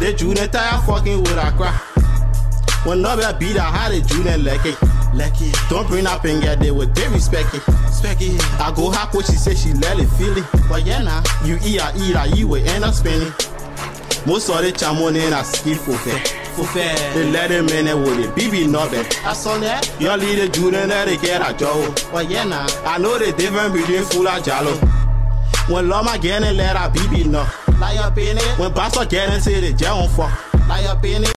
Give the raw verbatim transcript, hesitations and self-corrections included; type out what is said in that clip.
The June tire fucking with a crack. When nobody beat, I had a June like it. Don't bring up and get there with they respect it. I go hack what she said, she let it feel it. But yeah, nah, you eat, I eat, I eat, we end up spending. Most of the chamon in a ski for fair. For fair, they let them in and with it. B B not bad. I saw that. Your leader June let it get a job. But yeah, nah, I know the difference between fool and jalo. When Lama get in, let her B B no. Like a penny. When Pastor get in, say the jail fuck. Like a penny.